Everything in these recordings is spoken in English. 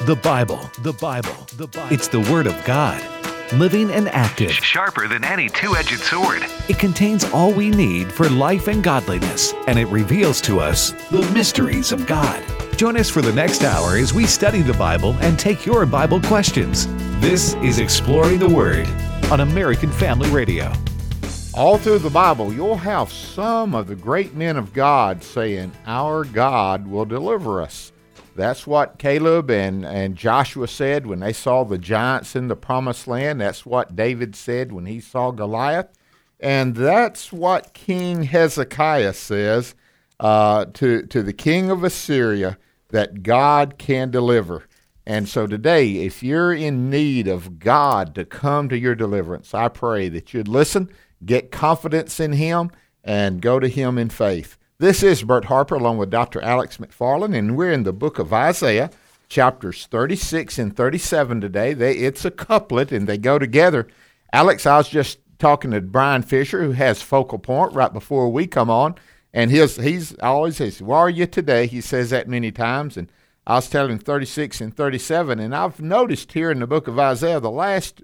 The Bible, the Bible, the Bible. It's the Word of God, living and active. Sharper than any two-edged sword. It contains all we need for life and godliness, and it reveals to us the mysteries of God. Join us for the next hour as we study the Bible and take your Bible questions. This is Exploring the Word on American Family Radio. All through the Bible, you'll have some of the great men of God saying, "Our God will deliver us." That's what Caleb and Joshua said when they saw the giants in the promised land. That's what David said when he saw Goliath. And that's what King Hezekiah says to the king of Assyria, that God can deliver. And so today, if you're in need of God to come to your deliverance, I pray that you'd listen, get confidence in Him, and go to Him in faith. This is Bert Harper along with Dr. Alex McFarland, and we're in the book of Isaiah, chapters 36 and 37 today. It's a couplet, and they go together. Alex, I was just talking to Brian Fisher, who has Focal Point, right before we come on, and he's always says, "Where are you today?" He says that many times, and I was telling him 36 and 37, and I've noticed here in the book of Isaiah, the last,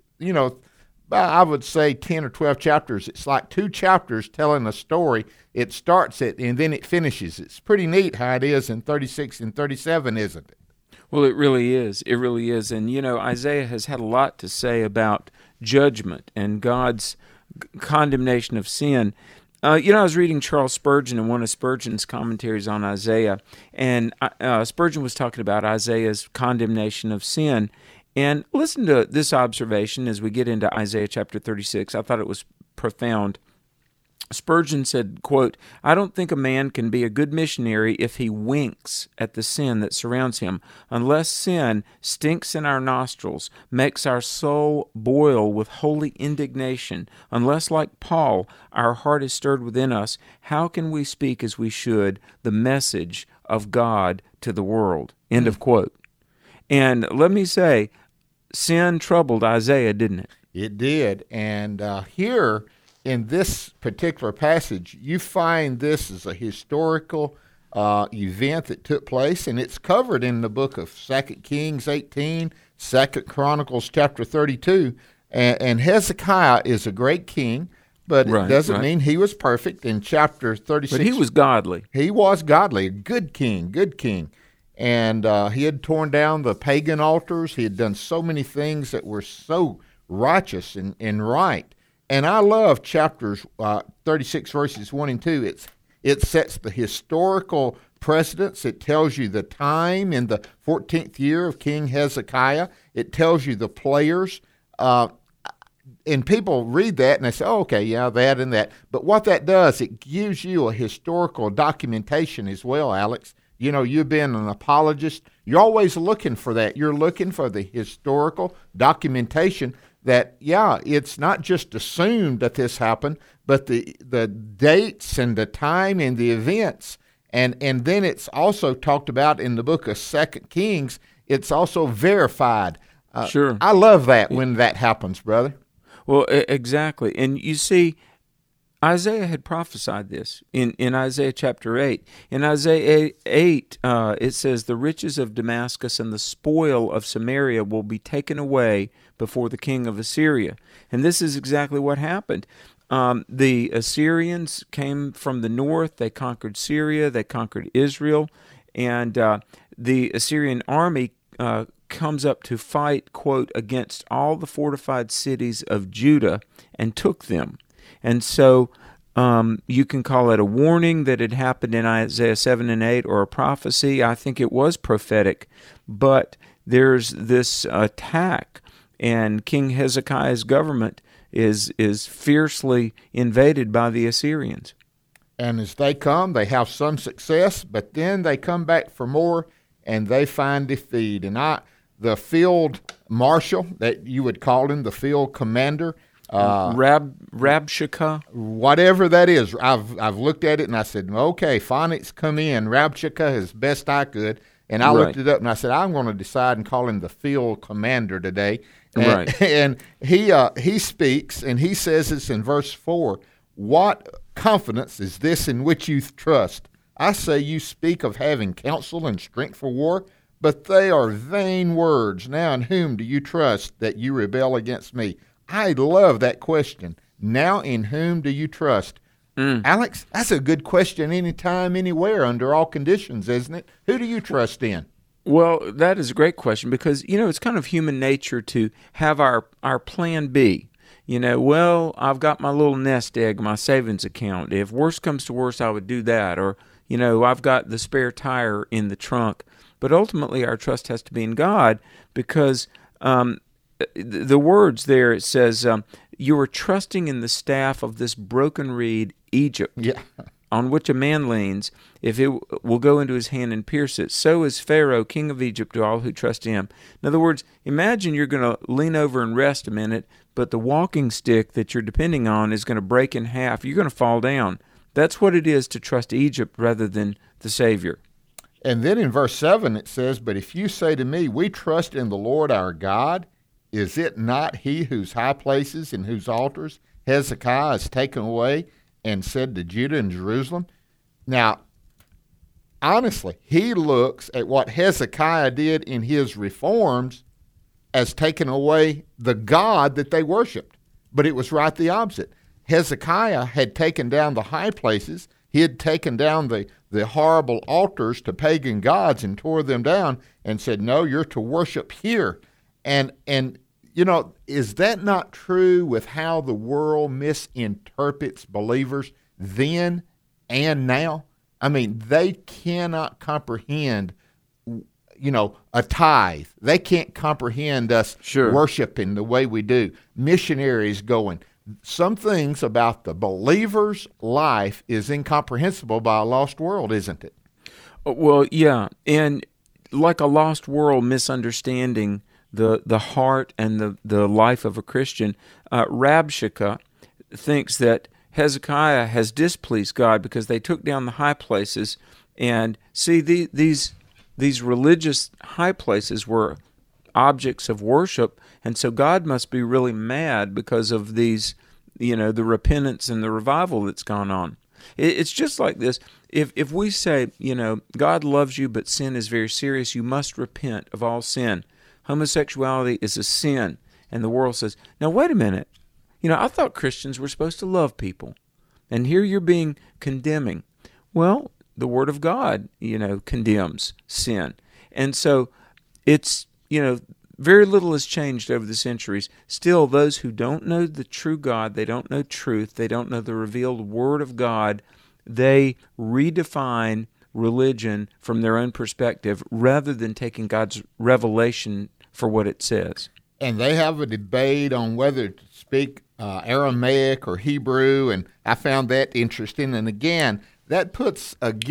I would say 10 or 12 chapters, it's like 2 chapters telling a story. It starts it and then it finishes. It's pretty neat how it is in 36 and 37, isn't it? Well, it really is. It really is. And, Isaiah has had a lot to say about judgment and God's condemnation of sin. I was reading Charles Spurgeon in one of Spurgeon's commentaries on Isaiah, and Spurgeon was talking about Isaiah's condemnation of sin. And listen to this observation as we get into Isaiah chapter 36. I thought it was profound. Spurgeon said, quote, "I don't think a man can be a good missionary if he winks at the sin that surrounds him, unless sin stinks in our nostrils, makes our soul boil with holy indignation, unless, like Paul, our heart is stirred within us. How can we speak as we should the message of God to the world?" End of quote. And let me say, sin troubled Isaiah, didn't it? It did. And here in this particular passage, you find this as a historical event that took place, and it's covered in the book of 2 Kings 18, 2 Chronicles chapter 32. And Hezekiah is a great king, but it doesn't mean he was perfect. In chapter 36, but he was godly. He was godly, a good king, good king. And he had torn down the pagan altars. He had done so many things that were so righteous and right. And I love chapters 36, verses 1 and 2. It sets the historical precedence. It tells you the time in the 14th year of King Hezekiah. It tells you the players. And people read that and they say, "Oh, okay, yeah, that and that." But what that does, it gives you a historical documentation as well, Alex. You've been an apologist. You're always looking for that. You're looking for the historical documentation that, it's not just assumed that this happened, but the dates and the time and the events. And then it's also talked about in the book of 2 Kings. It's also verified. Sure. I love that when that happens, brother. Well, exactly. And you see, Isaiah had prophesied this in Isaiah chapter 8. In Isaiah 8, it says, "The riches of Damascus and the spoil of Samaria will be taken away before the king of Assyria." And this is exactly what happened. The Assyrians came from the north. They conquered Syria. They conquered Israel. And the Assyrian army comes up to fight, quote, "against all the fortified cities of Judah and took them." And so you can call it a warning that had happened in Isaiah 7 and 8 or a prophecy. I think it was prophetic. But there's this attack, and King Hezekiah's government is fiercely invaded by the Assyrians. And as they come, they have some success, but then they come back for more, and they find defeat. And the field marshal, that you would call him, the field commander, Rabshakeh, whatever that is. I've looked at it and I said, okay, phonics come in. Rabshakeh as best I could, and I looked it up and I said, I'm going to decide and call him the field commander today. And he speaks and he says this in verse 4. "What confidence is this in which you trust? I say you speak of having counsel and strength for war, but they are vain words. Now in whom do you trust that you rebel against me? I love that question. Now in whom do you trust? Alex, that's a good question anytime, anywhere, under all conditions, isn't it? Who do you trust in? Well, that is a great question because, it's kind of human nature to have our plan B. Well, I've got my little nest egg, my savings account. If worst comes to worst, I would do that. Or, I've got the spare tire in the trunk. But ultimately, our trust has to be in God because the words there, it says, you are trusting in the staff of this broken reed, Egypt. Yeah. On which a man leans, if it will go into his hand and pierce it. So is Pharaoh, king of Egypt, to all who trust him. In other words, imagine you're going to lean over and rest a minute, but the walking stick that you're depending on is going to break in half. You're going to fall down. That's what it is to trust Egypt rather than the Savior. And then in verse 7 it says, but if you say to me, we trust in the Lord our God, is it not he whose high places and whose altars Hezekiah has taken away and said to Judah and Jerusalem? Now, honestly, he looks at what Hezekiah did in his reforms as taking away the God that they worshiped. But it was right the opposite. Hezekiah had taken down the high places. He had taken down the horrible altars to pagan gods and tore them down and said, no, you're to worship here. And is that not true with how the world misinterprets believers then and now? I mean, they cannot comprehend, a tithe. They can't comprehend us worshiping the way we do. Missionaries going. Some things about the believer's life is incomprehensible by a lost world, isn't it? Well, yeah. And like a lost world misunderstanding the heart and the life of a Christian, Rabshakeh thinks that Hezekiah has displeased God because they took down the high places. And see, these religious high places were objects of worship, and so God must be really mad because of these, the repentance and the revival that's gone on. It's just like this. If we say, God loves you, but sin is very serious, you must repent of all sin. Homosexuality is a sin. And the world says, now wait a minute. I thought Christians were supposed to love people. And here you're being condemning. Well, the Word of God, condemns sin. And so it's, very little has changed over the centuries. Still, those who don't know the true God, they don't know truth, they don't know the revealed Word of God, they redefine religion from their own perspective rather than taking God's revelation for what it says. And they have a debate on whether to speak Aramaic or Hebrew, and I found that interesting. And again, that puts,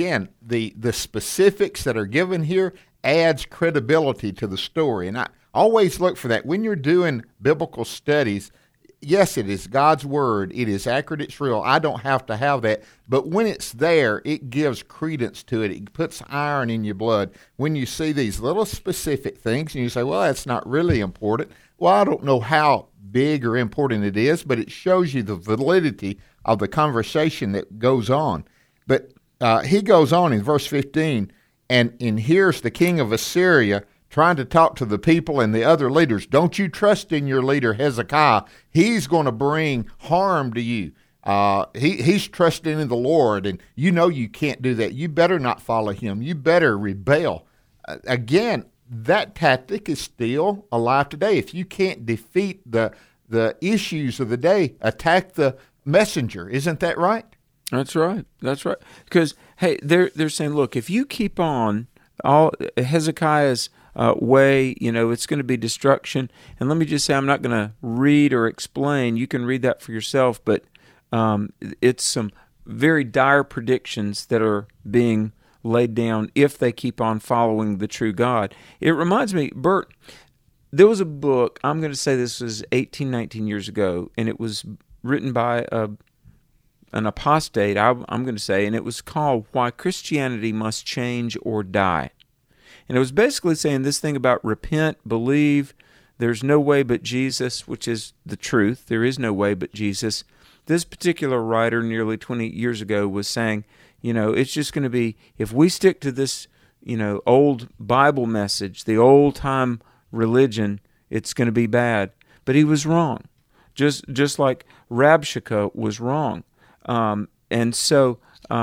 the specifics that are given here adds credibility to the story. And I always look for that. When you're doing biblical studies, yes, it is God's Word. It is accurate. It's real. I don't have to have that. But when it's there, it gives credence to it. It puts iron in your blood. When you see these little specific things and you say, well, that's not really important. Well, I don't know how big or important it is, but it shows you the validity of the conversation that goes on. But he goes on in verse 15, and here's the king of Assyria trying to talk to the people and the other leaders. Don't you trust in your leader Hezekiah. He's going to bring harm to you. He's trusting in the Lord, and you can't do that. You better not follow him. You better rebel. Again, that tactic is still alive today. If you can't defeat the issues of the day, attack the messenger. Isn't that right? That's right. That's right. Because, hey, they're saying, look, if you keep on all Hezekiah's way, it's going to be destruction. And let me just say, I'm not going to read or explain. You can read that for yourself, but it's some very dire predictions that are being laid down if they keep on following the true God. It reminds me, Bert, there was a book, I'm going to say this was 18, 19 years ago, and it was written by an apostate, I'm going to say, and it was called Why Christianity Must Change or Die. And it was basically saying this thing about repent, believe, there's no way but Jesus, which is the truth. There is no way but Jesus. This particular writer nearly 20 years ago was saying, it's just going to be, if we stick to this, old Bible message, the old-time religion, it's going to be bad. But he was wrong, just like Rabshakeh was wrong. And so,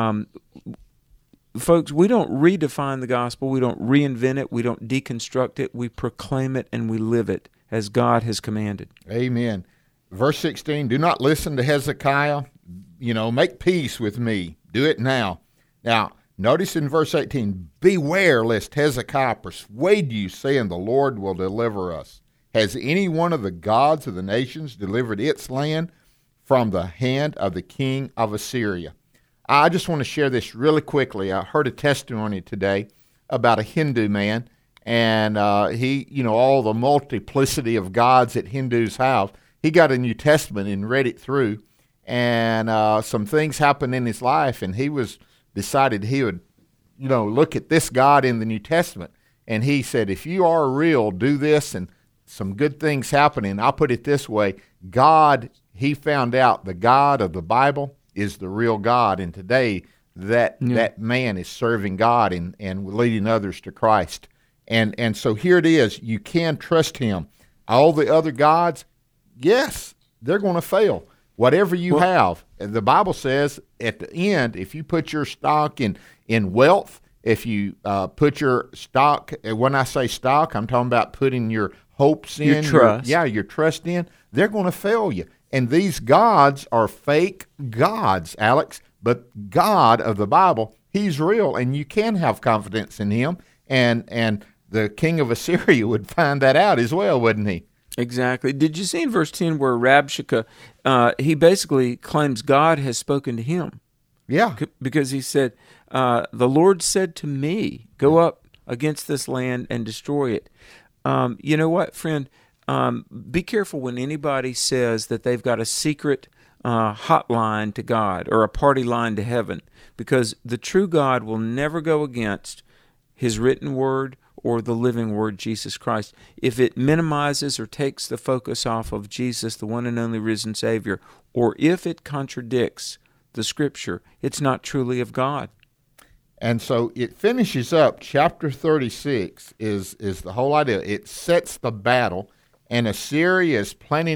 folks, we don't redefine the gospel. We don't reinvent it. We don't deconstruct it. We proclaim it and we live it as God has commanded. Amen. Verse 16, do not listen to Hezekiah. Make peace with me. Do it now. Now, notice in verse 18, beware lest Hezekiah persuade you, saying, the Lord will deliver us. Has any one of the gods of the nations delivered its land from the hand of the king of Assyria? I just want to share this really quickly. I heard a testimony today about a Hindu man, and he, all the multiplicity of gods that Hindus have, he got a New Testament and read it through, and some things happened in his life, and he decided he would, look at this God in the New Testament, and he said, if you are real, do this, and some good things happening. I'll put it this way, God, he found out the God of the Bible is the real God, and today that man is serving God and leading others to Christ. And so here it is, you can trust him. All the other gods, yes, they're going to fail. Whatever you have, the Bible says at the end, if you put your stock in wealth, if you put your stock, when I say stock, I'm talking about putting your hopes in, your trust. Your trust in, they're going to fail you. And these gods are fake gods, Alex, but God of the Bible, he's real, and you can have confidence in him, and the king of Assyria would find that out as well, wouldn't he? Exactly. Did you see in verse 10 where Rabshakeh, he basically claims God has spoken to him? Yeah. Because he said, the Lord said to me, go up against this land and destroy it. You know what, friend? Be careful when anybody says that they've got a secret hotline to God or a party line to heaven, because the true God will never go against his written word or the living word, Jesus Christ. If it minimizes or takes the focus off of Jesus, the one and only risen Savior, or if it contradicts the Scripture, it's not truly of God. And so it finishes up, chapter 36 is the whole idea. It sets the battle, and Assyria is coming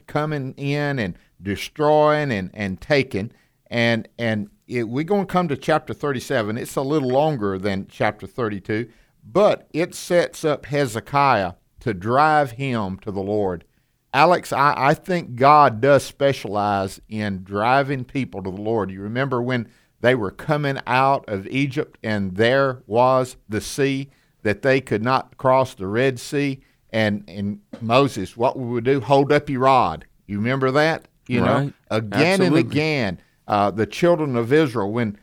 in and destroying and taking. And we're going to come to chapter 37. It's a little longer than chapter 32, but it sets up Hezekiah to drive him to the Lord. Alex, I think God does specialize in driving people to the Lord. You remember when they were coming out of Egypt and there was the sea that they could not cross, the Red Sea, and Moses, what we would do, hold up your rod. You remember that? You know, again Absolutely. and again, the children of Israel, when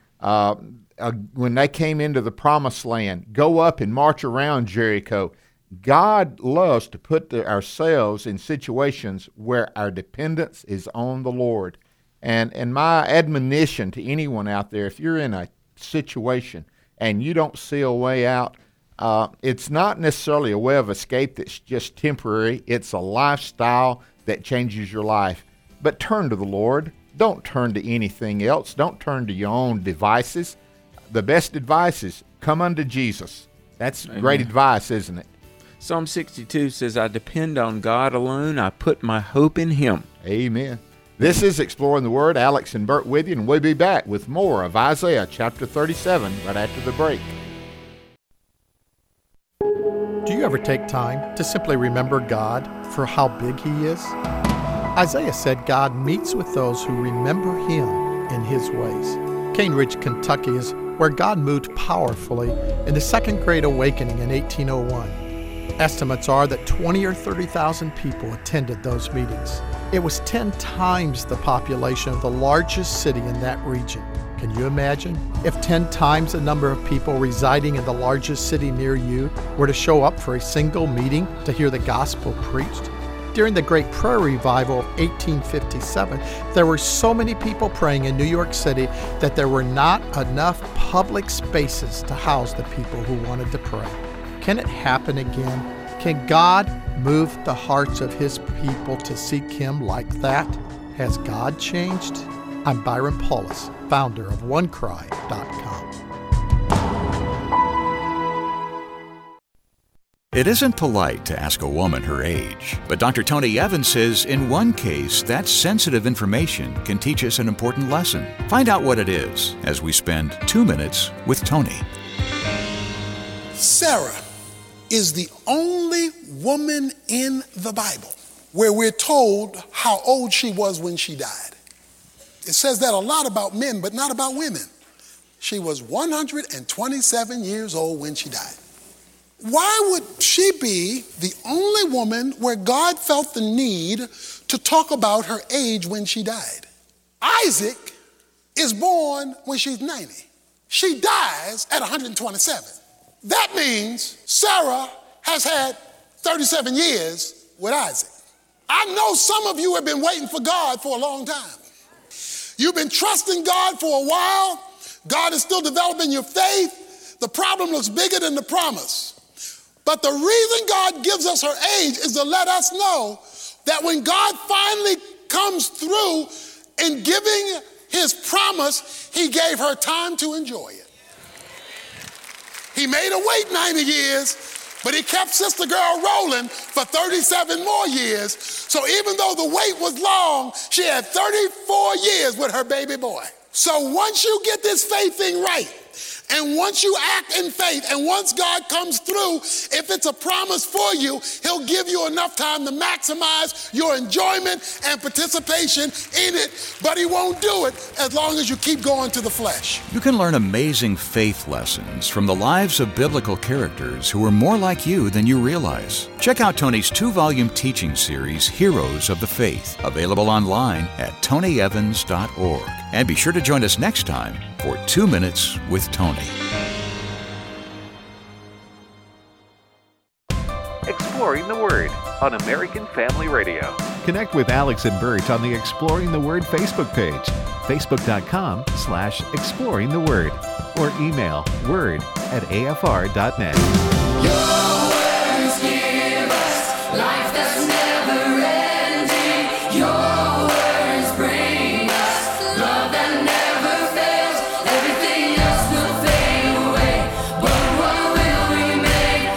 they came into the promised land, go up and march around Jericho. God loves to put ourselves in situations where our dependence is on the Lord. And my admonition to anyone out there, if you're in a situation and you don't see a way out, it's not necessarily a way of escape that's just temporary. It's a lifestyle that changes your life. But turn to the Lord. Don't turn to anything else. Don't turn to your own devices. The best advice is come unto Jesus. That's great advice, isn't it? Psalm 62 says, I depend on God alone. I put my hope in him. Amen. This is Exploring the Word. Alex and Bert with you, and we'll be back with more of Isaiah chapter 37 right after the break. Do you ever take time to simply remember God for how big He is? Isaiah said God meets with those who remember Him in His ways. Cane Ridge, Kentucky is where God moved powerfully in the Second Great Awakening in 1801. Estimates are that 20 or 30,000 people attended those meetings. It was 10 times the population of the largest city in that region. Can you imagine if 10 times the number of people residing in the largest city near you were to show up for a single meeting to hear the gospel preached? During the Great Prayer Revival of 1857, there were so many people praying in New York City that there were not enough public spaces to house the people who wanted to pray. Can it happen again? Can God move the hearts of His people to seek Him like that? Has God changed? I'm Byron Paulus, founder of OneCry.com. It isn't polite to ask a woman her age, but Dr. Tony Evans says in one case, that sensitive information can teach us an important lesson. Find out what it is as we spend 2 minutes with Tony. Sarah is the only woman in the Bible where we're told how old she was when she died. It says that a lot about men, but not about women. She was 127 years old when she died. Why would she be the only woman where God felt the need to talk about her age when she died? Isaac is born when she's 90. She dies at 127. That means Sarah has had 37 years with Isaac. I know some of you have been waiting for God for a long time. You've been trusting God for a while. God is still developing your faith. The problem looks bigger than the promise. But the reason God gives us her age is to let us know that when God finally comes through in giving his promise, he gave her time to enjoy it. He made her wait 90 years, but he kept sister girl rolling for 37 more years. So even though the wait was long, she had 34 years with her baby boy. So once you get this faith thing right, and once you act in faith, and once God comes through, if it's a promise for you, he'll give you enough time to maximize your enjoyment and participation in it, but he won't do it as long as you keep going to the flesh. You can learn amazing faith lessons from the lives of biblical characters who are more like you than you realize. Check out Tony's 2-volume teaching series, Heroes of the Faith, available online at tonyevans.org. And be sure to join us next time for 2 Minutes with Tony. Exploring the Word on American Family Radio. Connect with Alex and Bert on the Exploring the Word Facebook page, facebook.com/exploring the word, or email word@afr.net. Your words give us life that's never ending. Your words bring us love that never fails. Everything else will fade away, but what will remain?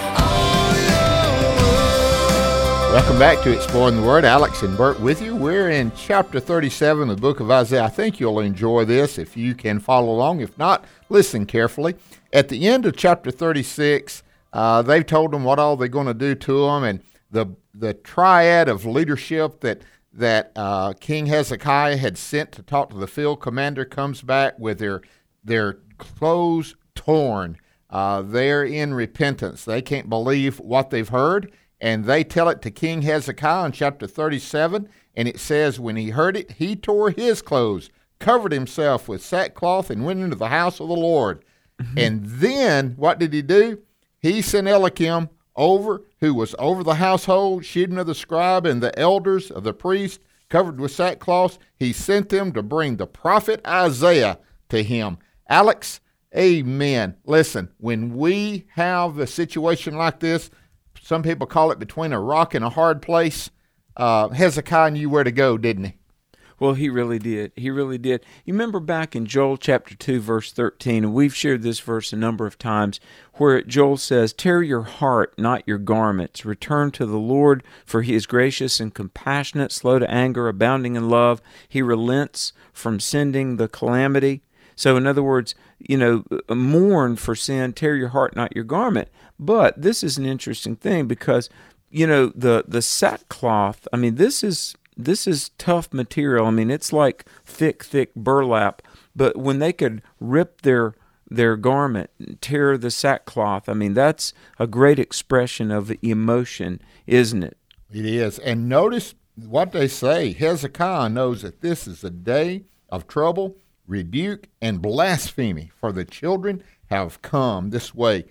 Welcome back to Exploring the Word. Alex and Bert with you. We're in chapter 37 of the book of Isaiah. I think you'll enjoy this if you can follow along. If not, listen carefully. At the end of chapter 36, they've told them what all they're going to do to them, and the triad of leadership that King Hezekiah had sent to talk to the field commander comes back with their clothes torn. They're in repentance. They can't believe what they've heard, and they tell it to King Hezekiah in chapter 37, and it says, when he heard it, he tore his clothes, covered himself with sackcloth, and went into the house of the Lord. And then, what did he do? He sent Eliakim over, who was over the household, Shebna the scribe, and the elders of the priest, covered with sackcloth. He sent them to bring the prophet Isaiah to him. Alex, amen. Listen, when we have a situation like this, some people call it between a rock and a hard place, Hezekiah knew where to go, didn't he? Well, he really did. He really did. You remember back in Joel chapter 2, verse 13, and we've shared this verse a number of times, where Joel says, "Tear your heart, not your garments. Return to the Lord, for he is gracious and compassionate, slow to anger, abounding in love. He relents from sending the calamity." So in other words, mourn for sin, tear your heart, not your garment. But this is an interesting thing because, the sackcloth, this is tough material. It's like thick burlap. But when they could rip their garment, tear the sackcloth, that's a great expression of emotion, isn't it? It is. And notice what they say. Hezekiah knows that this is a day of trouble, rebuke, and blasphemy, for the children have come this way.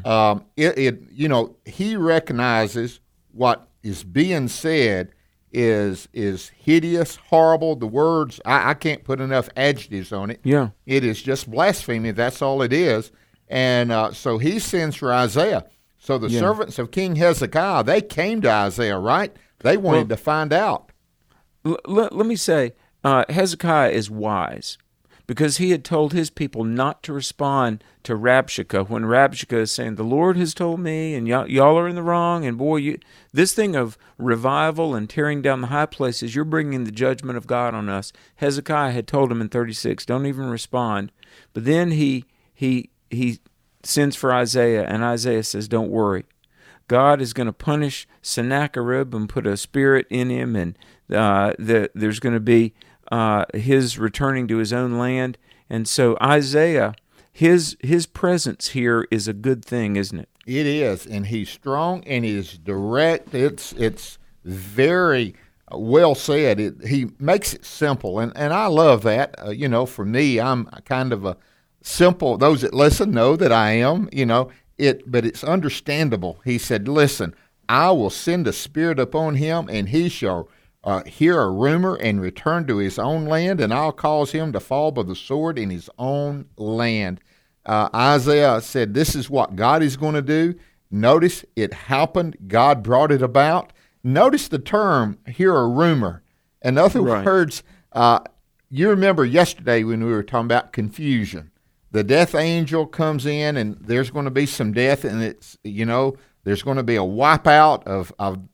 He recognizes what is being said is hideous, horrible. The words, I can't put enough adjectives on it. Yeah. It is just blasphemy. That's all it is. And so he sends for Isaiah. So the servants of King Hezekiah, they came to Isaiah, right? They wanted to find out. Let me say, Hezekiah is wise, because he had told his people not to respond to Rabshakeh when Rabshakeh is saying, the Lord has told me, and y'all are in the wrong, and boy, this thing of revival and tearing down the high places, you're bringing the judgment of God on us. Hezekiah had told him in 36, don't even respond. But then he sends for Isaiah, and Isaiah says, don't worry. God is going to punish Sennacherib and put a spirit in him, and there's going to be his returning to his own land. And so Isaiah, his presence here is a good thing, isn't it? It is, and he's strong and he's direct. It's very well said. He makes it simple, and I love that. For me, I'm kind of a simple. Those that listen know that I am. But it's understandable. He said, "Listen, I will send a spirit upon him, and he shall hear a rumor and return to his own land, and I'll cause him to fall by the sword in his own land." Isaiah said, this is what God is going to do. Notice it happened. God brought it about. Notice the term, hear a rumor. In other words, you remember yesterday when we were talking about confusion. The death angel comes in, and there's going to be some death, and there's going to be a wipeout of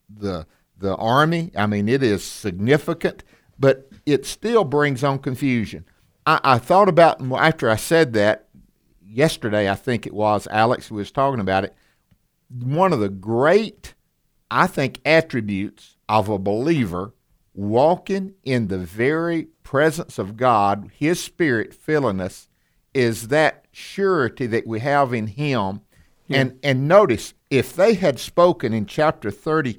the army. I mean, it is significant, but it still brings on confusion. I thought about, after I said that yesterday, I think it was, Alex was talking about it, one of the great, I think, attributes of a believer walking in the very presence of God, his Spirit filling us, is that surety that we have in him. Yeah. And notice, if they had spoken in chapter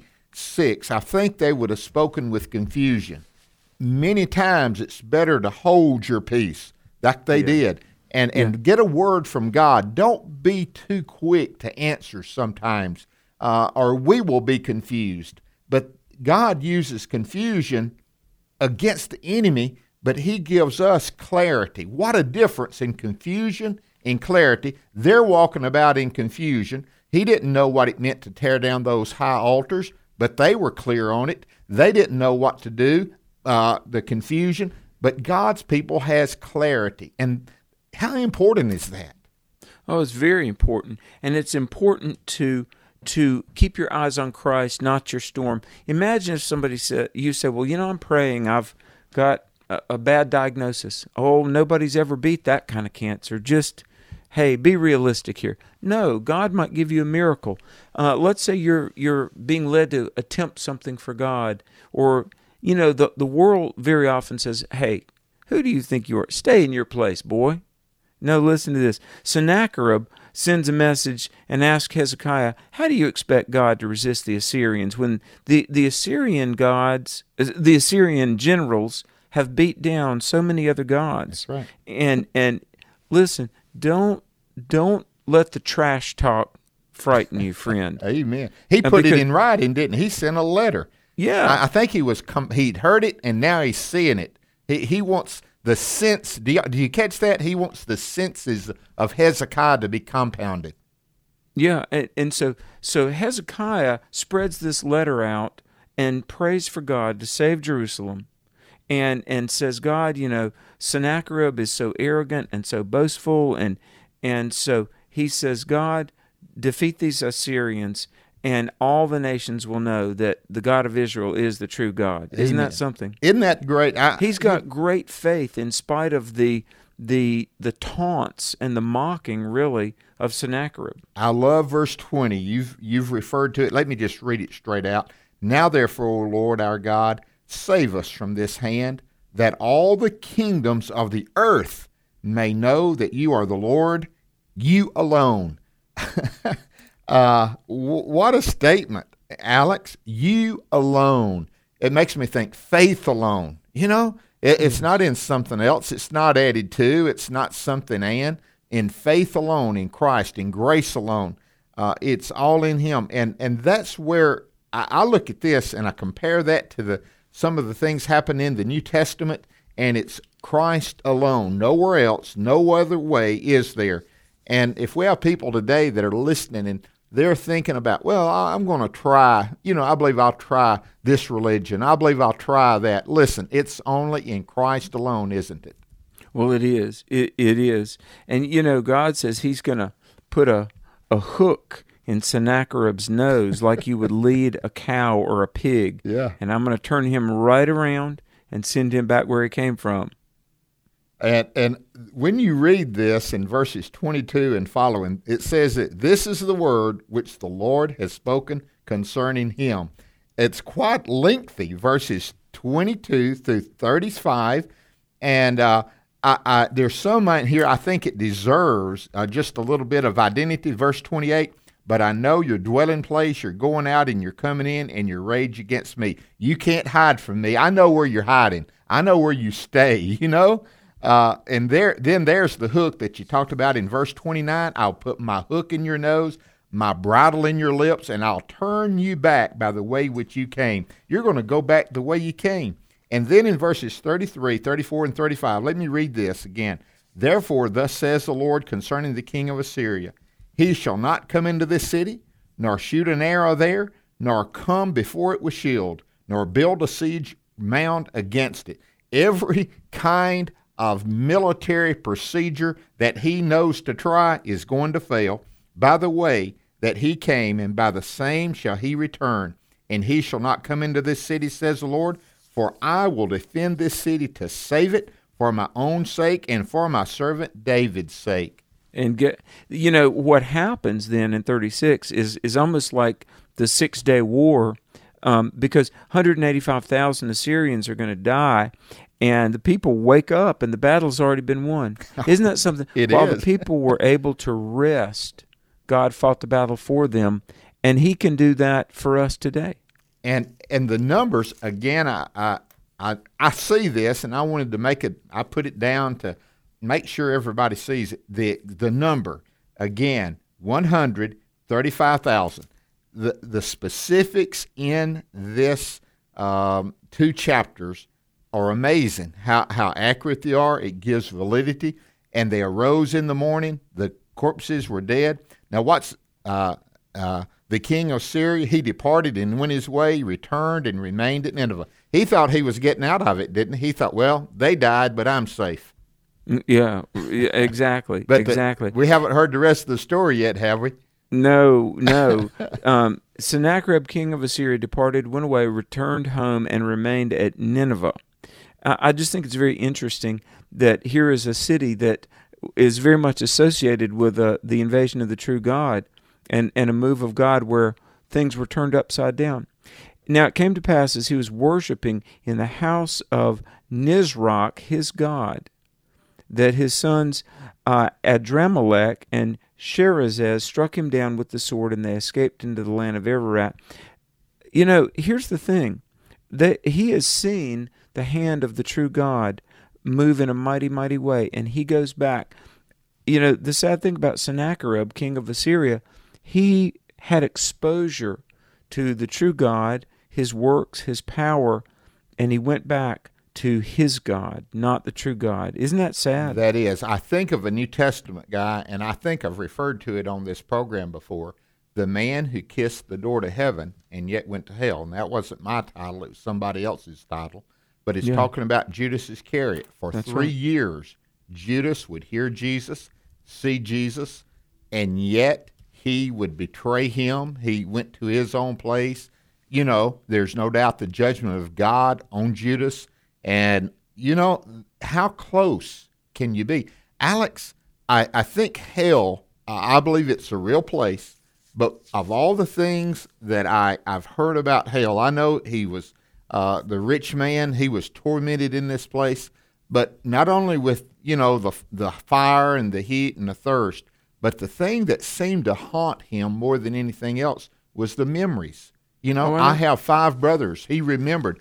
36, I think they would have spoken with confusion. Many times it's better to hold your peace like they did and get a word from God. Don't be too quick to answer sometimes, or we will be confused. But God uses confusion against the enemy, but he gives us clarity. What a difference in confusion and clarity. They're walking about in confusion. He didn't know what it meant to tear down those high altars, but they were clear on it. They didn't know what to do, the confusion, but God's people has clarity. And how important is that? Oh, it's very important. And it's important to keep your eyes on Christ, not your storm. Imagine if somebody said, well, I'm praying, I've got a bad diagnosis. Oh, nobody's ever beat that kind of cancer. Just, hey, be realistic here. No, God might give you a miracle. Let's say you're being led to attempt something for God, or the world very often says, hey, who do you think you are? Stay in your place, boy. No, listen to this. Sennacherib sends a message and asks Hezekiah, how do you expect God to resist the Assyrians when the Assyrian generals have beat down so many other gods? That's right. And listen, don't let the trash talk frighten you, friend. Amen. He put it in writing, didn't he? He sent a letter. Yeah. I think he'd heard it, and now he's seeing it. He wants the sense. Do you catch that? He wants the senses of Hezekiah to be compounded. Yeah, and so Hezekiah spreads this letter out and prays for God to save Jerusalem. And says, God, Sennacherib is so arrogant and so boastful, and so he says, God, defeat these Assyrians, and all the nations will know that the God of Israel is the true God. Amen. Isn't that something? Isn't that great? He's got great faith in spite of the taunts and the mocking, really, of Sennacherib. I love verse 20. You've referred to it. Let me just read it straight out. Now, therefore, O Lord our God, save us from this hand, that all the kingdoms of the earth may know that you are the Lord, you alone. What a statement, Alex. You alone. It makes me think faith alone. It's not in something else. It's not added to. It's not something in faith alone, in Christ, in grace alone. It's all in him. And that's where I look at this and I compare that to some of the things happen in the New Testament, and it's Christ alone. Nowhere else, no other way is there. And if we have people today that are listening and they're thinking about, well, I'm going to try, I believe I'll try this religion. I believe I'll try that. Listen, it's only in Christ alone, isn't it? Well, it is. It is. And, you know, God says he's going to put a hook in Sennacherib's nose like you would lead a cow or a pig. Yeah. And I'm going to turn him right around and send him back where he came from. And when you read this in verses 22 and following, it says that this is the word which the Lord has spoken concerning him. It's quite lengthy, verses 22 through 35, and there's some in here I think it deserves just a little bit of identity. Verse 28, but I know your dwelling place, you're going out and you're coming in, and your rage against me. You can't hide from me. I know where you're hiding. I know where you stay, you know? And there's the hook that you talked about in verse 29. I'll put my hook in your nose, my bridle in your lips, and I'll turn you back by the way which you came. You're going to go back the way you came. And then in verses 33, 34, and 35, let me read this again. Therefore, thus says the Lord concerning the king of Assyria, he shall not come into this city, nor shoot an arrow there, nor come before it with shield, nor build a siege mound against it. Every kind of military procedure that he knows to try is going to fail. By the way that he came, and by the same shall he return. And he shall not come into this city, says the Lord, for I will defend this city to save it for my own sake and for my servant David's sake. And what happens then in 36 is almost like the 6-day war, because 185,000 Assyrians are going to die, and the people wake up and the battle's already been won. Isn't that something? While the people were able to rest, God fought the battle for them, and he can do that for us today. And the numbers, again, I see this, and I wanted to make it, I put it down to make sure everybody sees it. The number, again, 135,000. The specifics in this 2 chapters are amazing, how accurate they are. It gives validity. And they arose in the morning. The corpses were dead. Now, what's the king of Syria? He departed and went his way, returned and remained at Nineveh. He thought he was getting out of it, didn't he? He thought, well, they died, but I'm safe. Yeah, exactly. But exactly. We haven't heard the rest of the story yet, have we? No. Sennacherib, king of Assyria, departed, went away, returned home, and remained at Nineveh. I just think it's very interesting that here is a city that is very much associated with the invasion of the true God and a move of God where things were turned upside down. Now it came to pass as he was worshiping in the house of Nisroch, his god, that his sons Adramelech and Sherazez struck him down with the sword, and they escaped into the land of Ararat. You know, here's the thing. He has seen the hand of the true God move in a mighty, mighty way, and he goes back. You know, the sad thing about Sennacherib, king of Assyria, he had exposure to the true God, his works, his power, and he went back to his God, not the true God. Isn't that sad? That is. I think of a New Testament guy, and I think I've referred to it on this program before, the man who kissed the door to heaven and yet went to hell. And that wasn't my title, it was somebody else's title. But it's talking about Judas Iscariot. For That's 3 right. years, Judas would hear Jesus, see Jesus, and yet he would betray him. He went to his own place. You know, there's no doubt the judgment of God on Judas. And, you know, how close can you be? Alex, I think hell, I believe it's a real place. But of all the things that I've heard about hell, I know he was the rich man. He was tormented in this place. But not only with, you know, the fire and the heat and the thirst, but the thing that seemed to haunt him more than anything else was the memories. You know, I have 5 brothers. He remembered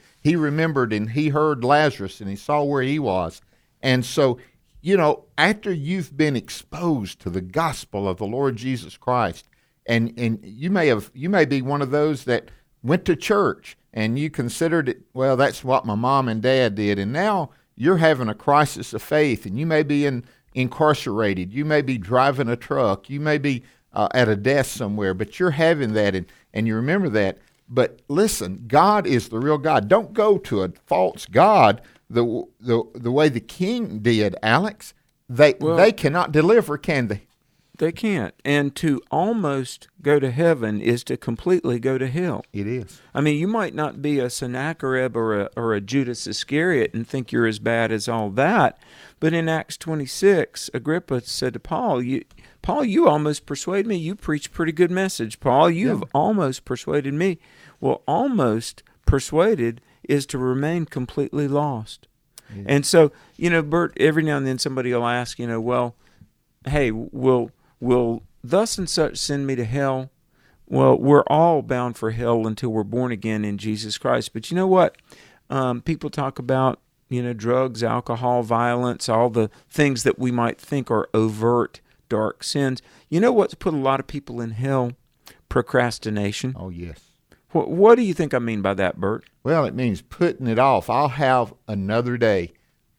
and he heard Lazarus and he saw where he was. And so, you know, after you've been exposed to the gospel of the Lord Jesus Christ, and you may be one of those that went to church and you considered it, well, that's what my mom and dad did. And now you're having a crisis of faith, and you may be incarcerated. You may be driving a truck. You may be at a desk somewhere, but you're having that, and you remember that. But listen, God is the real God. Don't go to a false God the way the king did, Alex. They cannot deliver, can they? They can't. And to almost go to heaven is to completely go to hell. It is. I mean, you might not be a Sennacherib or a Judas Iscariot and think you're as bad as all that, but in Acts 26, Agrippa said to Paul, you almost persuade me. You preach a pretty good message, Paul. You have almost persuaded me. Well, almost persuaded is to remain completely lost. Yeah. And so, Bert, every now and then somebody will ask, well, hey, will thus and such send me to hell? Well, we're all bound for hell until we're born again in Jesus Christ. But you know what? People talk about, drugs, alcohol, violence, all the things that we might think are overt dark sins. You know what's put a lot of people in hell? Procrastination. Oh, yes. What do you think I mean by that, Bert? Well, it means putting it off. I'll have another day.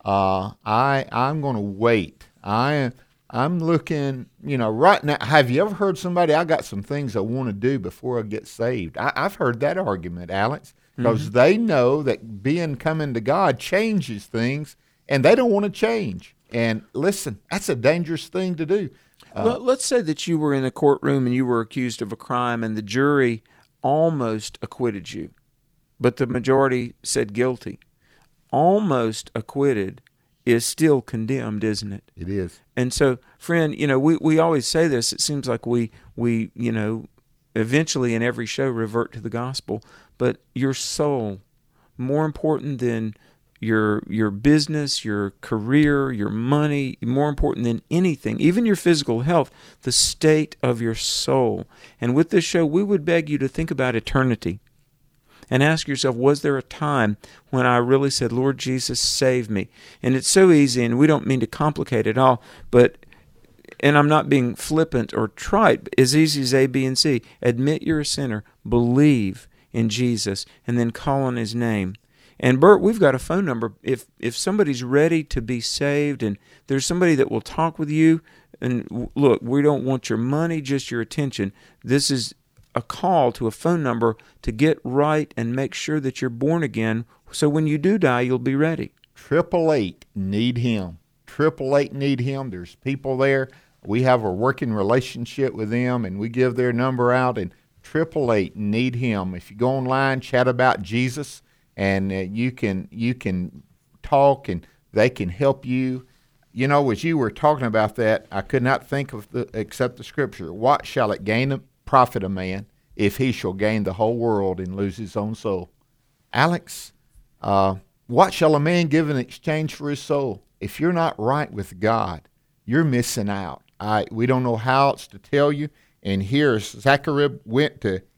I'm going to wait. I'm looking, right now. Have you ever heard somebody, I got some things I want to do before I get saved? I've heard that argument, Alex, because they know that coming to God changes things, and they don't want to change. And listen, that's a dangerous thing to do. Well, let's say that you were in a courtroom and you were accused of a crime, and the jury almost acquitted you, but the majority said guilty. Almost acquitted is still condemned, isn't it? It is. And so, friend, we always say this. It seems like we eventually in every show revert to the gospel, but your soul, more important than your business, your career, your money, more important than anything, even your physical health, the state of your soul. And with this show, we would beg you to think about eternity and ask yourself, was there a time when I really said, Lord Jesus, save me? And it's so easy, and we don't mean to complicate it all, and I'm not being flippant or trite, as easy as A, B, and C. Admit you're a sinner, believe in Jesus, and then call on his name. And Bert, we've got a phone number. If somebody's ready to be saved and there's somebody that will talk with you, and look, we don't want your money, just your attention. This is a call to a phone number to get right and make sure that you're born again, so when you do die, you'll be ready. 888 need him. 888 need him. There's people there. We have a working relationship with them, and we give their number out, and 888 need him. If you go online, chat about Jesus, and you can talk, and they can help you. As you were talking about that, I could not think of except the scripture. What shall it profit a man if he shall gain the whole world and lose his own soul? Alex, what shall a man give in exchange for his soul? If you're not right with God, you're missing out. We don't know how else to tell you. And here, Sennacherib went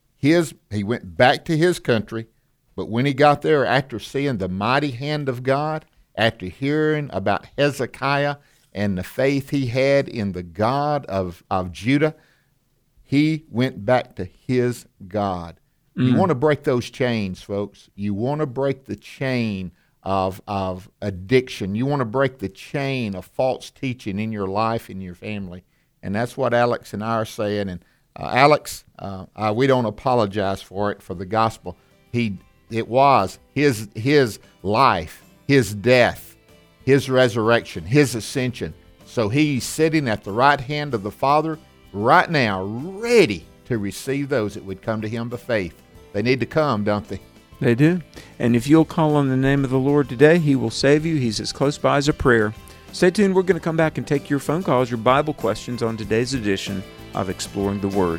back to his country. But when he got there, after seeing the mighty hand of God, after hearing about Hezekiah and the faith he had in the God of Judah, he went back to his God. You want to break those chains, folks. You want to break the chain of addiction. You want to break the chain of false teaching in your life and your family. And that's what Alex and I are saying. And Alex, we don't apologize for the gospel. It was his life, his death, his resurrection, his ascension. So he's sitting at the right hand of the Father right now, ready to receive those that would come to him by faith. They need to come, don't they? They do. And if you'll call on the name of the Lord today, he will save you. He's as close by as a prayer. Stay tuned. We're going to come back and take your phone calls, your Bible questions on today's edition of Exploring the Word.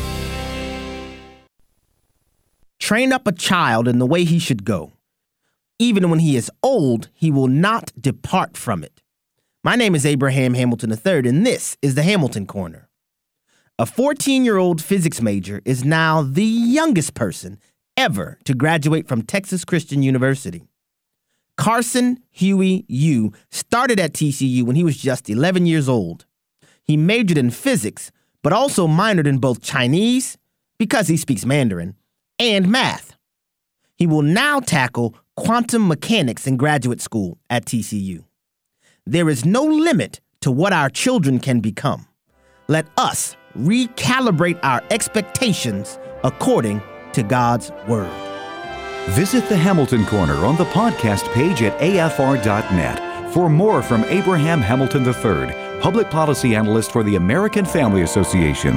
Train up a child in the way he should go. Even when he is old, he will not depart from it. My name is Abraham Hamilton III, and this is the Hamilton Corner. A 14-year-old physics major is now the youngest person ever to graduate from Texas Christian University. Carson Huey Yu started at TCU when he was just 11 years old. He majored in physics, but also minored in both Chinese, because he speaks Mandarin, and math. He will now tackle quantum mechanics in graduate school at TCU. There is no limit to what our children can become. Let us recalibrate our expectations according to God's Word. Visit the Hamilton Corner on the podcast page at afr.net for more from Abraham Hamilton III, Public Policy Analyst for the American Family Association.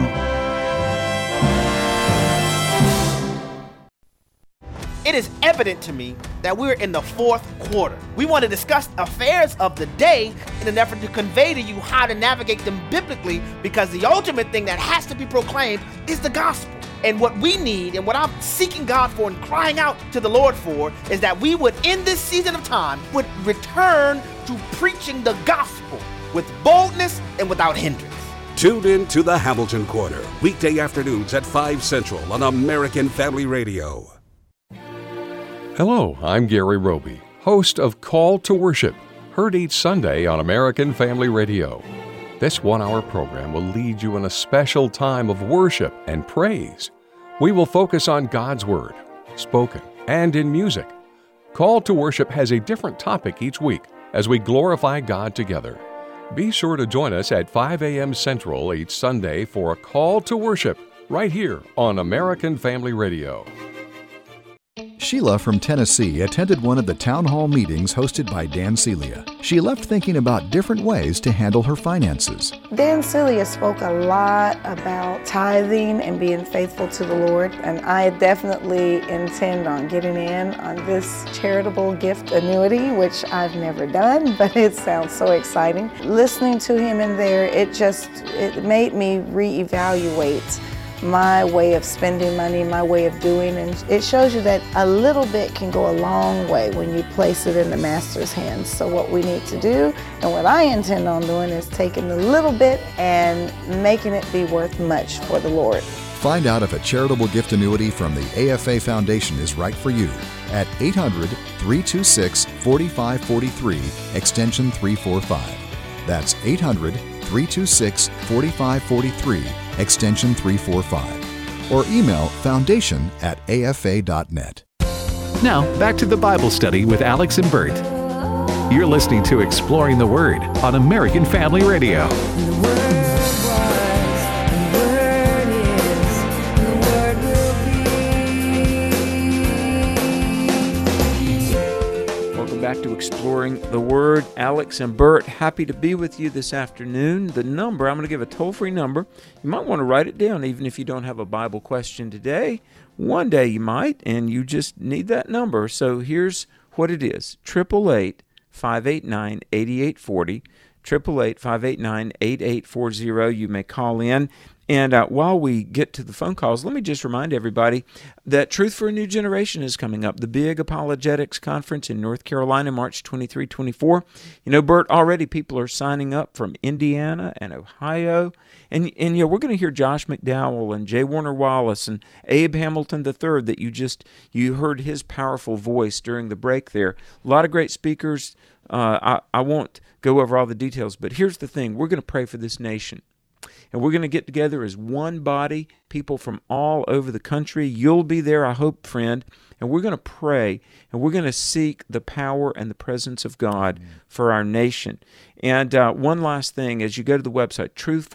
It is evident to me that we're in the fourth quarter. We want to discuss affairs of the day in an effort to convey to you how to navigate them biblically, because the ultimate thing that has to be proclaimed is the gospel. And what we need, and what I'm seeking God for and crying out to the Lord for, is that we would, in this season of time, would return to preaching the gospel with boldness and without hindrance. Tune in to the Hamilton Corner, weekday afternoons at 5 Central on American Family Radio. Hello, I'm Gary Roby, host of Call to Worship, heard each Sunday on American Family Radio. This one-hour program will lead you in a special time of worship and praise. We will focus on God's Word, spoken and in music. Call to Worship has a different topic each week as we glorify God together. Be sure to join us at 5 a.m. Central each Sunday for a Call to Worship right here on American Family Radio. Sheila from Tennessee attended one of the town hall meetings hosted by Dan Celia. She left thinking about different ways to handle her finances. Dan Celia spoke a lot about tithing and being faithful to the Lord, and I definitely intend on getting in on this charitable gift annuity, which I've never done, but it sounds so exciting. Listening to him in there, it made me reevaluate my way of spending money, my way of doing, and it shows you that a little bit can go a long way when you place it in the Master's hands. So what we need to do, and what I intend on doing, is taking a little bit and making it be worth much for the Lord. Find out if a charitable gift annuity from the AFA Foundation is right for you at 800-326-4543, extension 345. That's 800-326-4543, extension 345, or email foundation@afa.net. Now, back to the Bible study with Alex and Bert. You're listening to Exploring the Word on American Family Radio. Back to Exploring the Word. Alex and Bert, happy to be with you this afternoon. The number, I'm going to give a toll-free number. You might want to write it down, even if you don't have a Bible question today. One day you might, and you just need that number. So here's what it is: 888-589-8840, 888-589-8840. You may call in. And while we get to the phone calls, let me just remind everybody that Truth for a New Generation is coming up, the big apologetics conference in North Carolina, March 23, 24. You know, Bert, already people are signing up from Indiana and Ohio. And you know, we're going to hear Josh McDowell and J. Warner Wallace and Abe Hamilton III that you heard his powerful voice during the break there. A lot of great speakers. I won't go over all the details, but here's the thing. We're going to pray for this nation. And we're going to get together as one body, people from all over the country. You'll be there, I hope, friend. And we're going to pray, and we're going to seek the power and the presence of God for our nation. And one last thing, as you go to the website,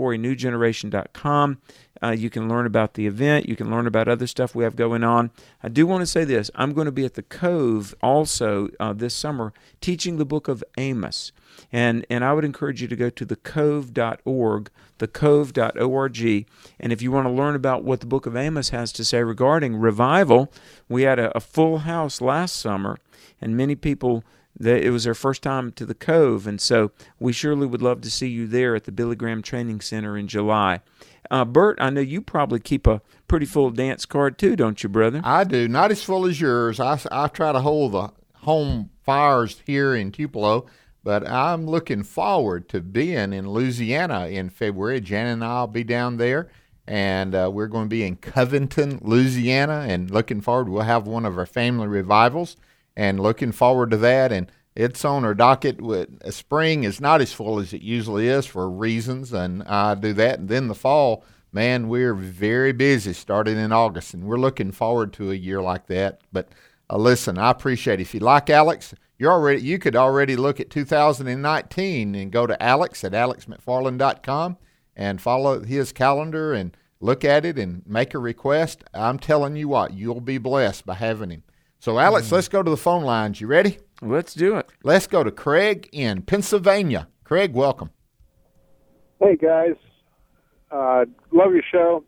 truthforanewgeneration.com, you can learn about the event. You can learn about other stuff we have going on. I do want to say this. I'm going to be at the Cove also this summer teaching the book of Amos. And I would encourage you to go to thecove.org, thecove.org. And if you want to learn about what the book of Amos has to say regarding revival, we had a full house last summer, and many people, it was their first time to the Cove, and so we surely would love to see you there at the Billy Graham Training Center in July. Bert, I know you probably keep a pretty full dance card too, don't you, brother? I do. Not as full as yours. I try to hold the home fires here in Tupelo, but I'm looking forward to being in Louisiana in February. Jan and I will be down there, and we're going to be in Covington, Louisiana, and looking forward. We'll have one of our family revivals, and looking forward to that. And it's on our docket. Spring is not as full as it usually is for reasons, and I do that. And then the fall, man, we're very busy starting in August, and we're looking forward to a year like that. But listen, I appreciate it. If you like Alex, you could already look at 2019 and go to Alex at alexmcfarland.com and follow his calendar and look at it and make a request. I'm telling you what, you'll be blessed by having him. So, Alex, let's go to the phone lines. You ready? Let's do it. Let's go to Craig in Pennsylvania. Craig, welcome. Hey, guys. Love your show.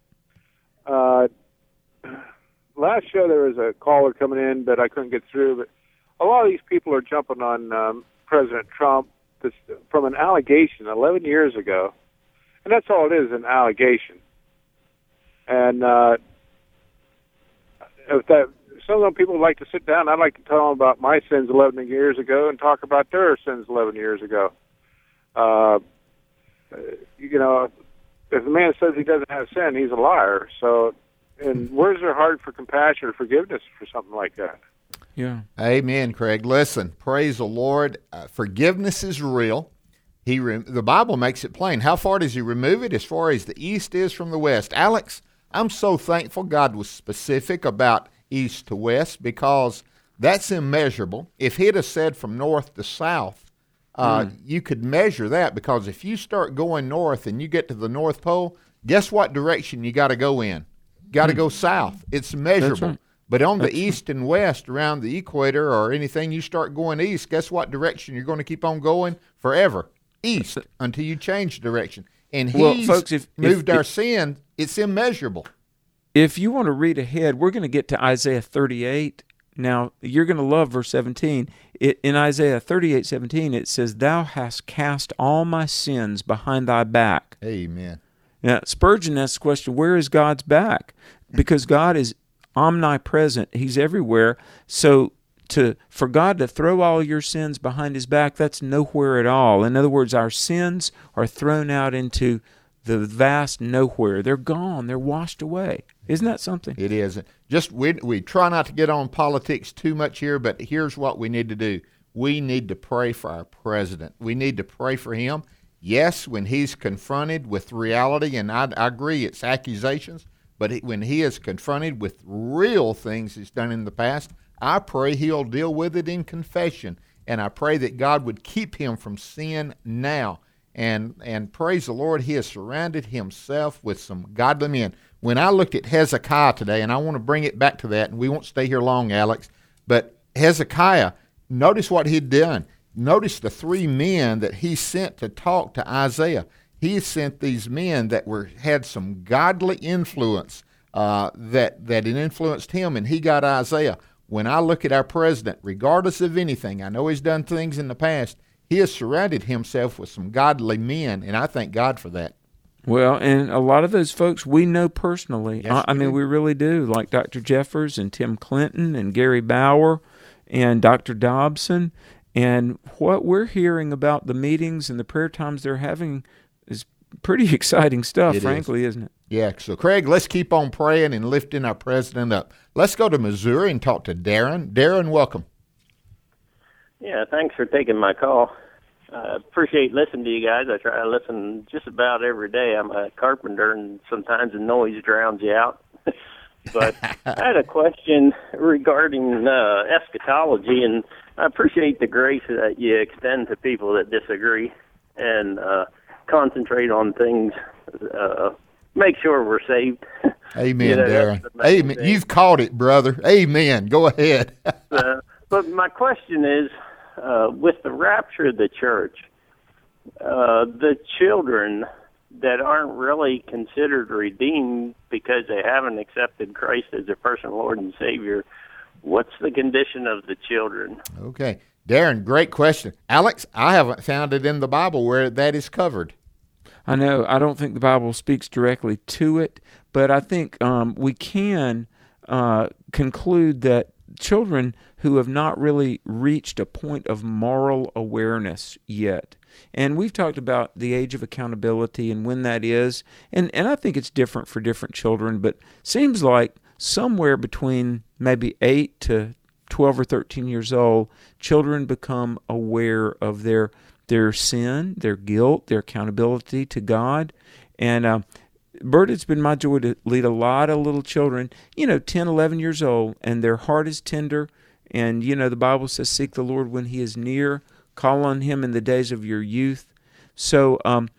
Last show there was a caller coming in, but I couldn't get through. But a lot of these people are jumping on President Trump from an allegation 11 years ago. And that's all it is, an allegation. And if that, some of them people like to sit down, I'd like to tell them about my sins 11 years ago and talk about their sins 11 years ago. You know, if a man says he doesn't have sin, he's a liar. So, and where's their heart for compassion or forgiveness for something like that? Yeah. Amen, Craig. Listen, praise the Lord. Forgiveness is real. The Bible makes it plain. How far does he remove it? As far as the east is from the west. Alex, I'm so thankful God was specific about east to west, because that's immeasurable. If he'd have said from north to south, you could measure that, because if you start going north and you get to the North Pole, guess what direction you got to go in? Got to go south. It's measurable. Right. But on the east and west around the equator or anything, you start going east, guess what direction you're going to keep on going? Forever. East, until you change direction. And he's folks, moved our sin. It's immeasurable. If you want to read ahead, we're going to get to Isaiah 38. Now, you're going to love verse 17. In Isaiah 38:17, it says, "Thou hast cast all my sins behind thy back." Amen. Now, Spurgeon asks the question, where is God's back? Because God is omnipresent. He's everywhere. So for God to throw all your sins behind his back, that's nowhere at all. In other words, our sins are thrown out into the vast nowhere. They're gone. They're washed away. Isn't that something? It is. Just we try not to get on politics too much here, but here's what we need to do. We need to pray for our president. We need to pray for him. Yes, when he's confronted with reality, and I agree it's accusations, but when he is confronted with real things he's done in the past, I pray he'll deal with it in confession, and I pray that God would keep him from sin now. And praise the Lord, he has surrounded himself with some godly men. When I looked at Hezekiah today, and I want to bring it back to that, and we won't stay here long, Alex, but Hezekiah, notice what he'd done. Notice the 3 men that he sent to talk to Isaiah. He sent these men that had some godly influence that it influenced him, and he got Isaiah. When I look at our president, regardless of anything, I know he's done things in the past, he has surrounded himself with some godly men, and I thank God for that. Well, and a lot of those folks we know personally. Yes, I mean, we really do, like Dr. Jeffers and Tim Clinton and Gary Bauer and Dr. Dobson. And what we're hearing about the meetings and the prayer times they're having is pretty exciting stuff, frankly, isn't it? Yeah, so Craig, let's keep on praying and lifting our president up. Let's go to Missouri and talk to Darren. Darren, welcome. Yeah, thanks for taking my call. I appreciate listening to you guys. I try to listen just about every day. I'm a carpenter, and sometimes the noise drowns you out. But I had a question regarding eschatology, and I appreciate the grace that you extend to people that disagree and concentrate on things, make sure we're saved. Amen, Darren. Amen. You've caught it, brother. Amen. Go ahead. But my question is, with the rapture of the church, the children that aren't really considered redeemed because they haven't accepted Christ as their personal Lord and Savior, what's the condition of the children? Okay. Darren, great question. Alex, I haven't found it in the Bible where that is covered. I know. I don't think the Bible speaks directly to it, but I think we can conclude that children who have not really reached a point of moral awareness yet, and we've talked about the age of accountability and when that is, and I think it's different for different children, but seems like somewhere between maybe 8 to 12 or 13 years old, children become aware of their sin, their guilt, their accountability to God. And Bert, it's been my joy to lead a lot of little children, 10, 11 years old, and their heart is tender. And, the Bible says, seek the Lord when he is near, call on him in the days of your youth. So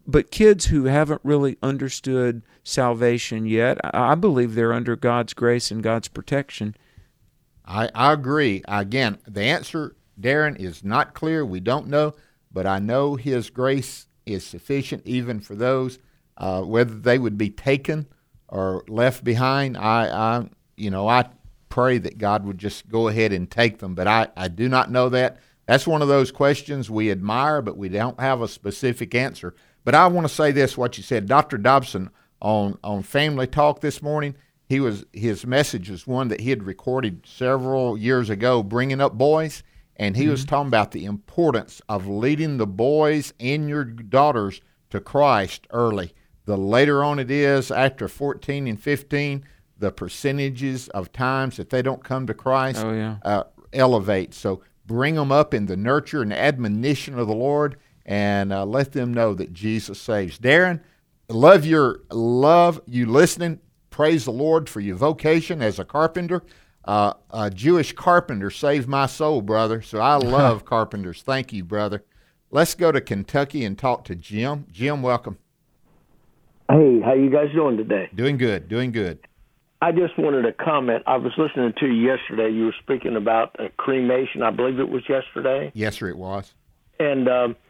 But kids who haven't really understood salvation yet, I believe they're under God's grace and God's protection. I agree. Again, the answer, Darren, is not clear. We don't know, but I know His grace is sufficient even for those, whether they would be taken or left behind. I pray that God would just go ahead and take them, but I do not know that. That's one of those questions we admire, but we don't have a specific answer. But I want to say this, what you said, Dr. Dobson on Family Talk this morning, his message was one that he had recorded several years ago, bringing up boys, and he was talking about the importance of leading the boys and your daughters to Christ early. The later on it is, after 14 and 15, the percentages of times that they don't come to Christ elevate. So bring them up in the nurture and admonition of the Lord, and let them know that Jesus saves. Darren, love you listening. Praise the Lord for your vocation as a carpenter. A Jewish carpenter saved my soul, brother. So I love carpenters. Thank you, brother. Let's go to Kentucky and talk to Jim. Jim, welcome. Hey, how you guys doing today? Doing good, doing good. I just wanted to comment. I was listening to you yesterday. You were speaking about cremation. I believe it was yesterday. Yes, sir, it was. And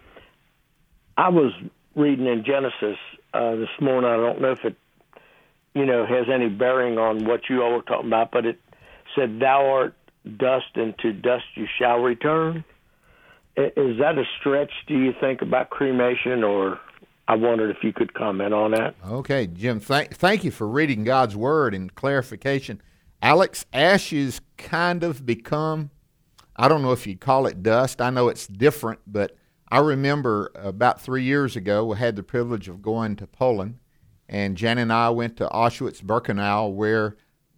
I was reading in Genesis this morning. I don't know if it, has any bearing on what you all were talking about, but it said, "Thou art dust, and to dust you shall return." Is that a stretch, do you think, about cremation, or I wondered if you could comment on that? Okay, Jim, thank you for reading God's Word and clarification. Alex, ashes kind of become, I don't know if you'd call it dust. I know it's different, but I remember about 3 years ago, we had the privilege of going to Poland, and Jan and I went to Auschwitz-Birkenau, where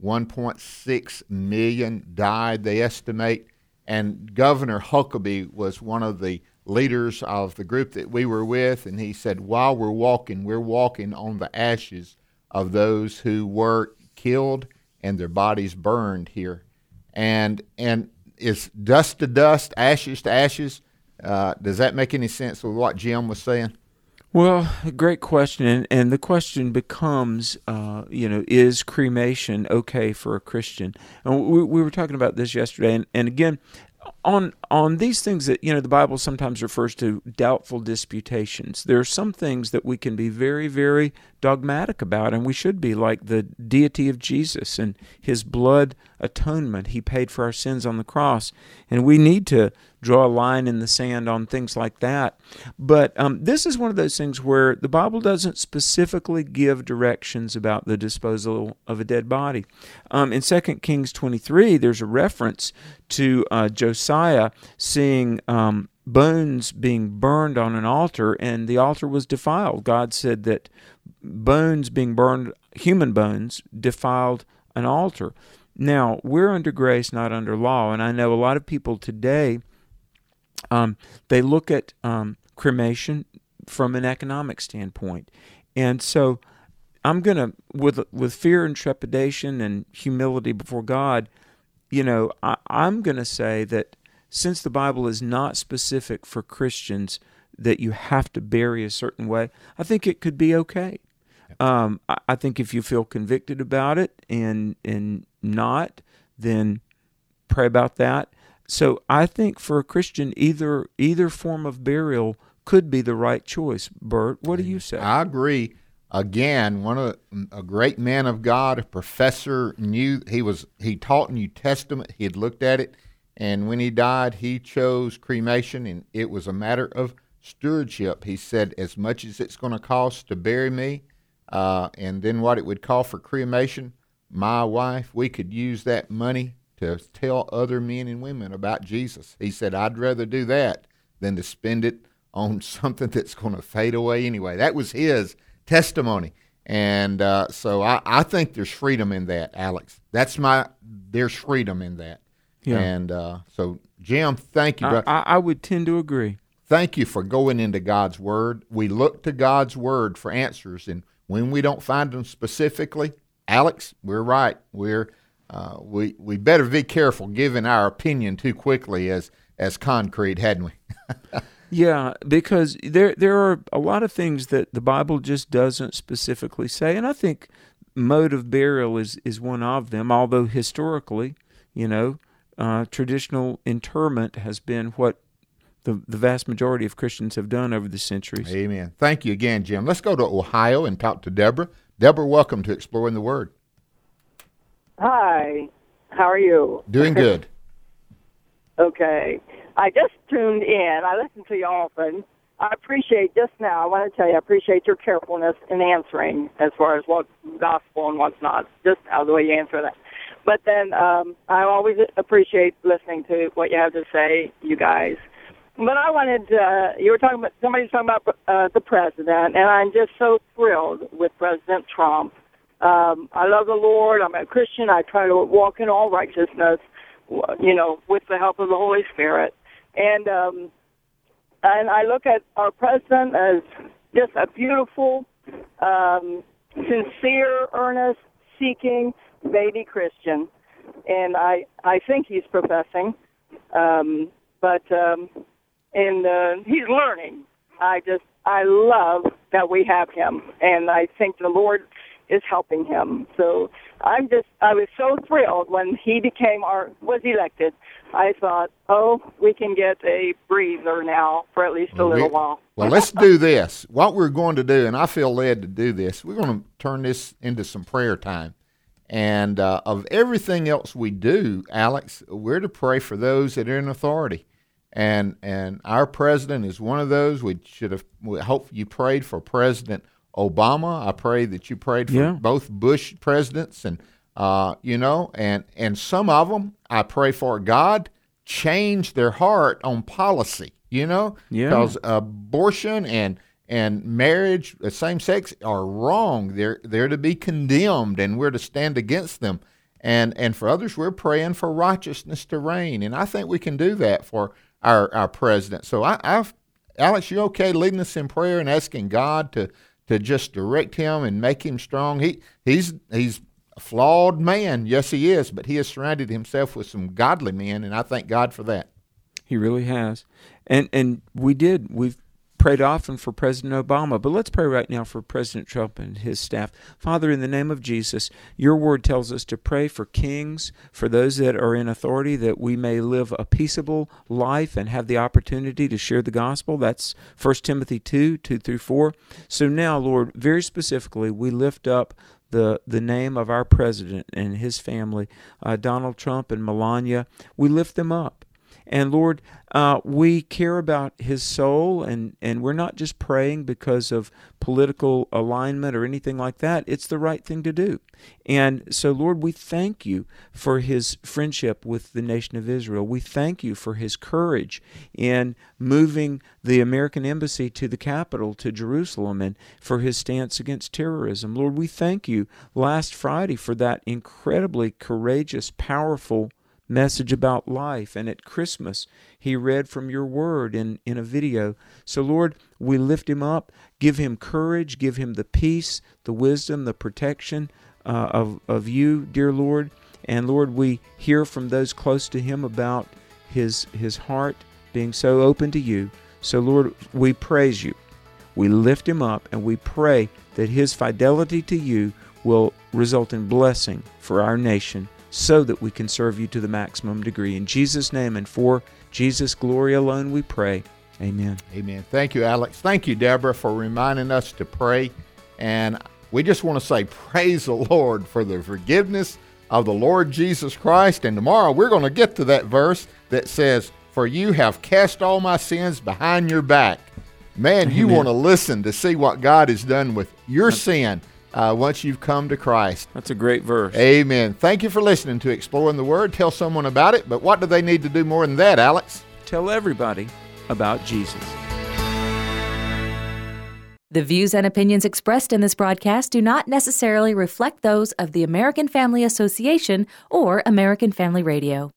1.6 million died, they estimate, and Governor Huckabee was one of the leaders of the group that we were with, and he said, while we're walking on the ashes of those who were killed and their bodies burned here. And it's dust to dust, ashes to ashes. Does that make any sense with what Jim was saying? Well, great question, and the question becomes, is cremation okay for a Christian? And we were talking about this yesterday, and again, on these things that, the Bible sometimes refers to doubtful disputations. There are some things that we can be very, very dogmatic about, and we should be, like the deity of Jesus and His blood atonement. He paid for our sins on the cross, and we need to draw a line in the sand on things like that. But this is one of those things where the Bible doesn't specifically give directions about the disposal of a dead body. In 2 Kings 23, there's a reference to Josiah seeing bones being burned on an altar, and the altar was defiled. God said that bones being burned, human bones, defiled an altar. Now, we're under grace, not under law, and I know a lot of people today, they look at cremation from an economic standpoint. And so I'm going to, with fear and trepidation and humility before God, I'm going to say that since the Bible is not specific for Christians that you have to bury a certain way, I think it could be okay. I think if you feel convicted about it and not, then pray about that. So I think for a Christian, either form of burial could be the right choice. Bert, what do you say? I agree. Again, a great man of God, a professor, he taught New Testament. He had looked at it, and when he died, he chose cremation, and it was a matter of stewardship. He said, as much as it's going to cost to bury me, and then what it would cost for cremation, my wife, we could use that money to tell other men and women about Jesus. He said, I'd rather do that than to spend it on something that's going to fade away anyway. That was his testimony. And so I think there's freedom in that, Alex. There's freedom in that. Yeah. And so, Jim, thank you. I would tend to agree. Thank you for going into God's Word. We look to God's Word for answers, and when we don't find them specifically, Alex, we're right. We better be careful giving our opinion too quickly as concrete, hadn't we? Yeah, because there are a lot of things that the Bible just doesn't specifically say, and I think mode of burial is one of them, although historically, traditional interment has been what the vast majority of Christians have done over the centuries. Amen. Thank you again, Jim. Let's go to Ohio and talk to Deborah. Deborah, welcome to Exploring the Word. Hi. How are you? Doing good. Okay. I just tuned in. I listen to you often. I appreciate just now, I want to tell you, I appreciate your carefulness in answering as far as what's gospel and what's not, just how the way you answer that. But then I always appreciate listening to what you have to say, you guys. But I wanted, you were talking about, somebody's talking about the president, and I'm just so thrilled with President Trump. I love the Lord. I'm a Christian. I try to walk in all righteousness, with the help of the Holy Spirit. And I look at our president as just a beautiful, sincere, earnest, seeking baby Christian. And I think he's professing, but he's learning. I love that we have him, and I think the Lord is helping him. So I was so thrilled when he was elected. I thought, we can get a breather now for at least a little while. Well, let's do this. What we're going to do, and I feel led to do this, we're going to turn this into some prayer time. And of everything else we do, Alex, we're to pray for those that are in authority. And our president is one of those. We hope you prayed for President Obama. I pray that you prayed for both Bush presidents, and and some of them I pray for God change their heart on policy. Because abortion and marriage, same sex, are wrong. They're to be condemned, and we're to stand against them. And for others, we're praying for righteousness to reign, and I think we can do that for our president. So Alex, you okay leading us in prayer and asking God to just direct him and make him strong? He's a flawed man. Yes, he is, but he has surrounded himself with some godly men, and I thank God for that. He really has. And we've prayed often for President Obama, but let's pray right now for President Trump and his staff. Father, in the name of Jesus, your word tells us to pray for kings, for those that are in authority, that we may live a peaceable life and have the opportunity to share the gospel. That's 1 Timothy 2:2-4. So now, Lord, very specifically, we lift up the name of our president and his family, Donald Trump and Melania. We lift them up. And Lord, we care about his soul, and we're not just praying because of political alignment or anything like that. It's the right thing to do. And so, Lord, we thank you for his friendship with the nation of Israel. We thank you for his courage in moving the American embassy to the capital, to Jerusalem, and for his stance against terrorism. Lord, we thank you last Friday for that incredibly courageous, powerful message about life. And at Christmas, he read from your word in a video. So, Lord, we lift him up, give him courage, give him the peace, the wisdom, the protection of you, dear Lord. And, Lord, we hear from those close to him about his heart being so open to you. So, Lord, we praise you. We lift him up, and we pray that his fidelity to you will result in blessing for our nation, so that we can serve you to the maximum degree. In Jesus' name and for Jesus' glory alone we pray. Amen. Amen. Thank you, Alex. Thank you, Deborah, for reminding us to pray. And we just want to say praise the Lord for the forgiveness of the Lord Jesus Christ. And tomorrow we're going to get to that verse that says, "For you have cast all my sins behind your back." Man, you want to listen to see what God has done with your sin once you've come to Christ. That's a great verse. Amen. Thank you for listening to Exploring the Word. Tell someone about it, but what do they need to do more than that, Alex? Tell everybody about Jesus. The views and opinions expressed in this broadcast do not necessarily reflect those of the American Family Association or American Family Radio.